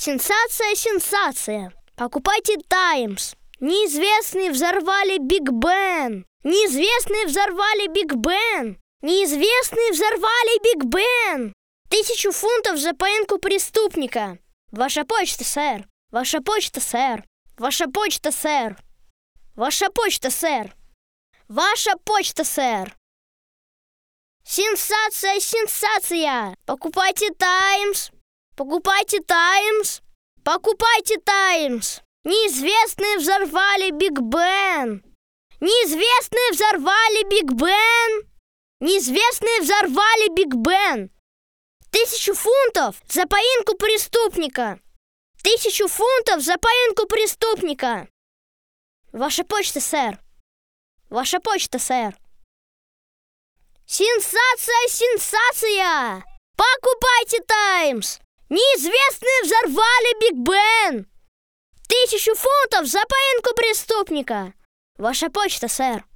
Сенсация, сенсация. Покупайте «Таймс». Неизвестные взорвали Биг Бен. Неизвестные взорвали Биг Бен. Неизвестные взорвали Биг Бен. 1000 фунтов за поимку преступника. Ваша почта, сэр. Ваша почта, сэр. Ваша почта, сэр. Ваша почта, сэр. Ваша почта, сэр. Сенсация, сенсация. Покупайте «Таймс». Покупайте «Таймс». Покупайте «Таймс». Неизвестные взорвали Биг Бен. Неизвестные взорвали Биг Бен. Неизвестные взорвали Биг Бен. 1000 фунтов за поимку преступника. 1000 фунтов за поимку преступника. Ваша почта, сэр. Ваша почта, сэр. Сенсация, сенсация! Покупайте «Таймс». Неизвестные взорвали Биг Бен. 1000 фунтов за поимку преступника. Ваша почта, сэр.